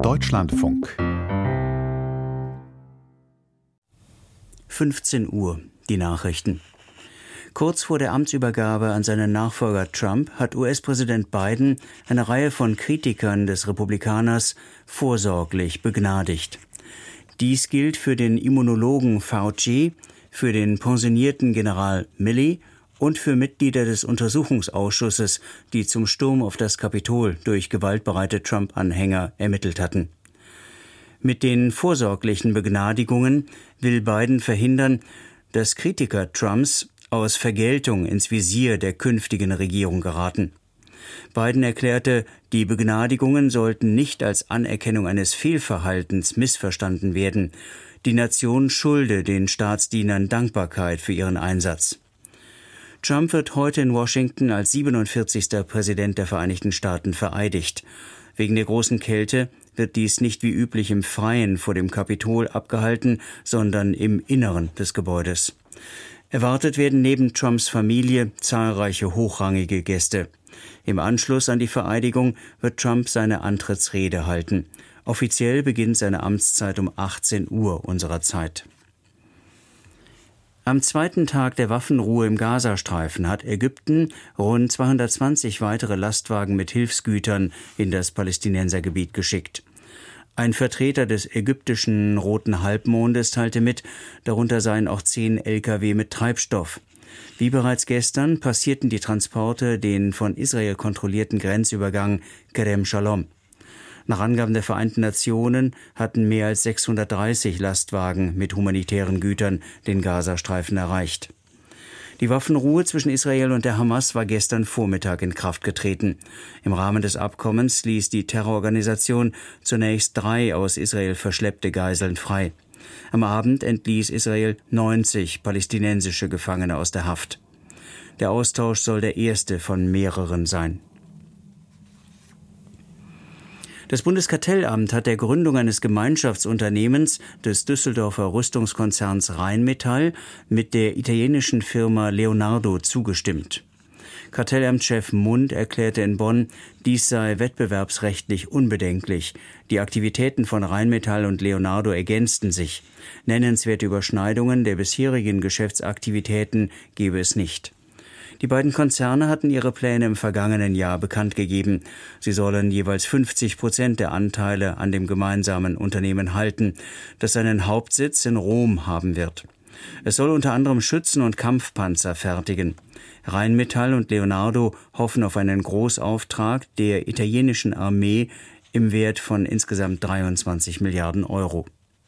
Deutschlandfunk. 15 Uhr, die Nachrichten. Kurz vor der Amtsübergabe an seinen Nachfolger Trump hat US-Präsident Biden eine Reihe von Kritikern des Republikaners vorsorglich begnadigt. Dies gilt für den Immunologen Fauci, für den pensionierten General Milley und für Mitglieder des Untersuchungsausschusses, die zum Sturm auf das Kapitol durch gewaltbereite Trump-Anhänger ermittelt hatten. Mit den vorsorglichen Begnadigungen will Biden verhindern, dass Kritiker Trumps aus Vergeltung ins Visier der künftigen Regierung geraten. Biden erklärte, die Begnadigungen sollten nicht als Anerkennung eines Fehlverhaltens missverstanden werden. Die Nation schulde den Staatsdienern Dankbarkeit für ihren Einsatz. Trump wird heute in Washington als 47. Präsident der Vereinigten Staaten vereidigt. Wegen der großen Kälte wird dies nicht wie üblich im Freien vor dem Kapitol abgehalten, sondern im Inneren des Gebäudes. Erwartet werden neben Trumps Familie zahlreiche hochrangige Gäste. Im Anschluss an die Vereidigung wird Trump seine Antrittsrede halten. Offiziell beginnt seine Amtszeit um 18 Uhr unserer Zeit. Am zweiten Tag der Waffenruhe im Gazastreifen hat Ägypten rund 220 weitere Lastwagen mit Hilfsgütern in das Palästinensergebiet geschickt. Ein Vertreter des ägyptischen Roten Halbmondes teilte mit, darunter seien auch 10 Lkw mit Treibstoff. Wie bereits gestern passierten die Transporte den von Israel kontrollierten Grenzübergang Kerem Shalom. Nach Angaben der Vereinten Nationen hatten mehr als 630 Lastwagen mit humanitären Gütern den Gazastreifen erreicht. Die Waffenruhe zwischen Israel und der Hamas war gestern Vormittag in Kraft getreten. Im Rahmen des Abkommens ließ die Terrororganisation zunächst 3 aus Israel verschleppte Geiseln frei. Am Abend entließ Israel 90 palästinensische Gefangene aus der Haft. Der Austausch soll der erste von mehreren sein. Das Bundeskartellamt hat der Gründung eines Gemeinschaftsunternehmens des Düsseldorfer Rüstungskonzerns Rheinmetall mit der italienischen Firma Leonardo zugestimmt. Kartellamtschef Mund erklärte in Bonn, dies sei wettbewerbsrechtlich unbedenklich. Die Aktivitäten von Rheinmetall und Leonardo ergänzten sich. Nennenswerte Überschneidungen der bisherigen Geschäftsaktivitäten gebe es nicht. Die beiden Konzerne hatten ihre Pläne im vergangenen Jahr bekannt gegeben. Sie sollen jeweils 50% der Anteile an dem gemeinsamen Unternehmen halten, das seinen Hauptsitz in Rom haben wird. Es soll unter anderem Schützen- und Kampfpanzer fertigen. Rheinmetall und Leonardo hoffen auf einen Großauftrag der italienischen Armee im Wert von insgesamt 23 Milliarden Euro.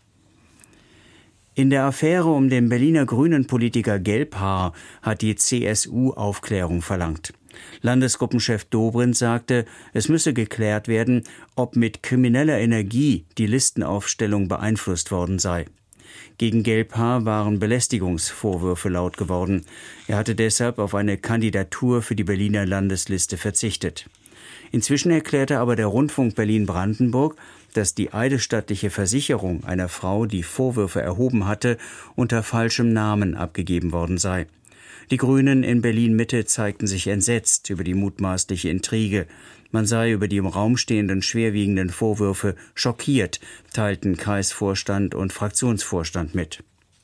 In der Affäre um den Berliner Grünen-Politiker Gelbhaar hat die CSU Aufklärung verlangt. Landesgruppenchef Dobrindt sagte, es müsse geklärt werden, ob mit krimineller Energie die Listenaufstellung beeinflusst worden sei. Gegen Gelbhaar waren Belästigungsvorwürfe laut geworden. Er hatte deshalb auf eine Kandidatur für die Berliner Landesliste verzichtet. Inzwischen erklärte aber der Rundfunk Berlin-Brandenburg, dass die eidesstattliche Versicherung einer Frau, die Vorwürfe erhoben hatte, unter falschem Namen abgegeben worden sei. Die Grünen in Berlin-Mitte zeigten sich entsetzt über die mutmaßliche Intrige. Man sei über die im Raum stehenden schwerwiegenden Vorwürfe schockiert, teilten Kreisvorstand und Fraktionsvorstand mit.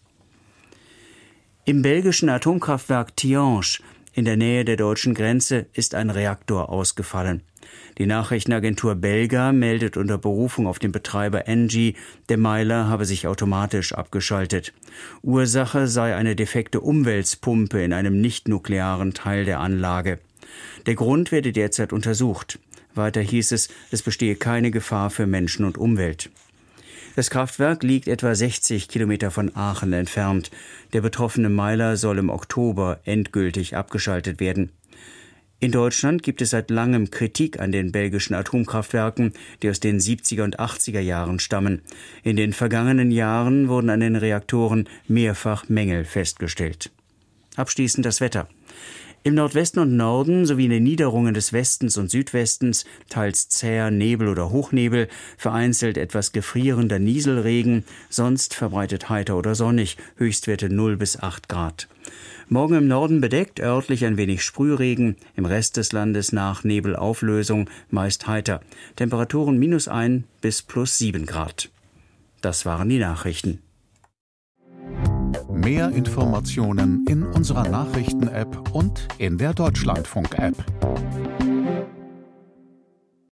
Im belgischen Atomkraftwerk Tihange in der Nähe der deutschen Grenze ist ein Reaktor ausgefallen. Die Nachrichtenagentur Belga meldet unter Berufung auf den Betreiber Engie, der Meiler habe sich automatisch abgeschaltet. Ursache sei eine defekte Umwälzpumpe in einem nicht-nuklearen Teil der Anlage. Der Grund werde derzeit untersucht. Weiter hieß es, es bestehe keine Gefahr für Menschen und Umwelt. Das Kraftwerk liegt etwa 60 Kilometer von Aachen entfernt. Der betroffene Meiler soll im Oktober endgültig abgeschaltet werden. In Deutschland gibt es seit langem Kritik an den belgischen Atomkraftwerken, die aus den 70er und 80er Jahren stammen. In den vergangenen Jahren wurden an den Reaktoren mehrfach Mängel festgestellt. Abschließend das Wetter. Im Nordwesten und Norden sowie in den Niederungen des Westens und Südwestens teils zäher Nebel oder Hochnebel, vereinzelt etwas gefrierender Nieselregen, sonst verbreitet heiter oder sonnig, Höchstwerte 0 bis 8 Grad. Morgen im Norden bedeckt, örtlich ein wenig Sprühregen, im Rest des Landes nach Nebelauflösung, meist heiter. Temperaturen -1 bis +7 Grad. Das waren die Nachrichten. Mehr Informationen in unserer Nachrichten-App und in der Deutschlandfunk-App.